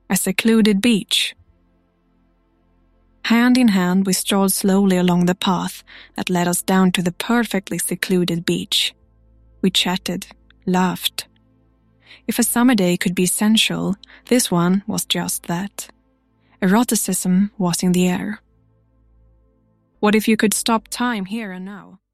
a secluded beach. Hand in hand, we strolled slowly along the path that led us down to the perfectly secluded beach. We chatted, laughed. If a summer day could be sensual, this one was just that. Eroticism was in the air. What if you could stop time here and now?